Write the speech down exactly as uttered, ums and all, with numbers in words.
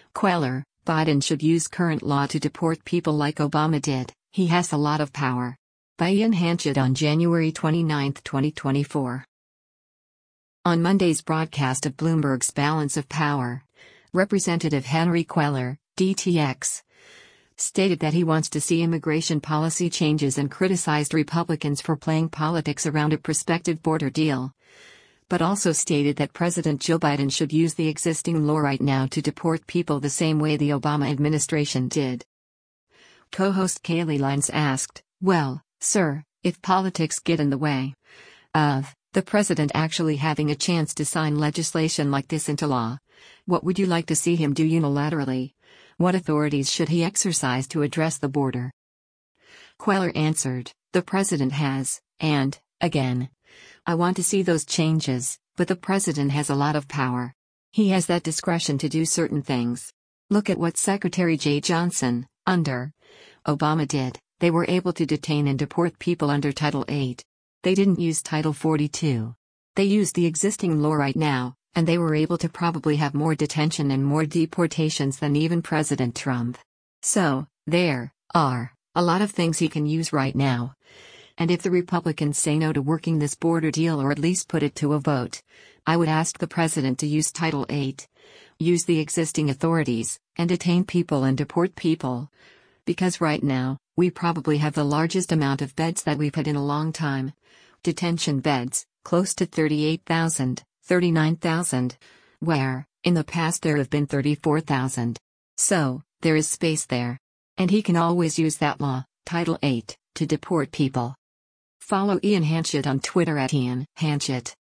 Queller, Biden should use current law to deport people like Obama did, he has a lot of power. By Ian Hanchett on January twenty-ninth, twenty twenty-four. On Monday's broadcast of Bloomberg's Balance of Power, Representative Henry Queller, D T X, stated that he wants to see immigration policy changes and criticized Republicans for playing politics around a prospective border deal, but also stated that President Joe Biden should use the existing law right now to deport people the same way the Obama administration did. Co-host Kaylee Lines asked, "Well, sir, if politics get in the way of the president actually having a chance to sign legislation like this into law, what would you like to see him do unilaterally? What authorities should he exercise to address the border?" Queller answered, "The president has, and, again, I want to see those changes, but the president has a lot of power. He has that discretion to do certain things. Look at what Secretary Jeh Johnson, under Obama did. They were able to detain and deport people under Title eight. They didn't use Title forty-two. They used the existing law right now, and they were able to probably have more detention and more deportations than even President Trump. So, there are a lot of things he can use right now. And if the Republicans say no to working this border deal or at least put it to a vote, I would ask the president to use Title eight, use the existing authorities, and detain people and deport people. Because right now, we probably have the largest amount of beds that we've had in a long time. Detention beds, close to thirty-eight thousand, thirty-nine thousand, where, in the past there have been thirty-four thousand. So, there is space there. And he can always use that law, Title eight, to deport people." Follow Ian Hanchett on Twitter at Ian Hanchett.